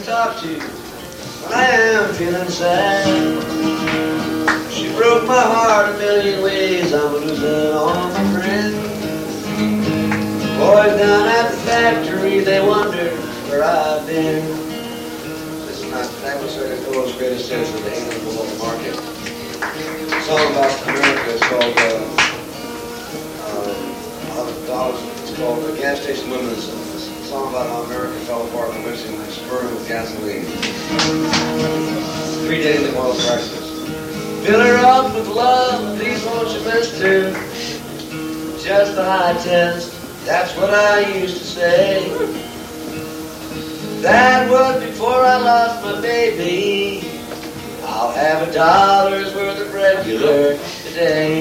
talk to when I am feeling sad. She broke my heart a million ways. I'm losing all my friends. Boys down at the factory, they wonder where I've been. This is not Nicholas Cole's greatest hits of the England below the market. A song about America is called it's called The Gas Station Women. It's a song about how America fell apart from mixing sperm with gasoline. Predating the oil crisis. Fill her up with love, please won't you, mister? Just the high test, that's what I used to say. That was before I lost my baby. I'll have $1 worth of regular today.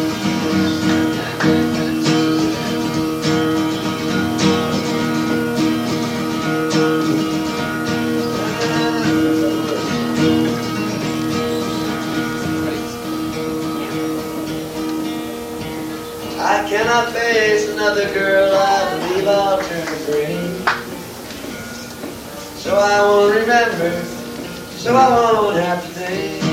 I cannot face another girl, I believe I'll turn green. So I won't remember, so I won't have to think.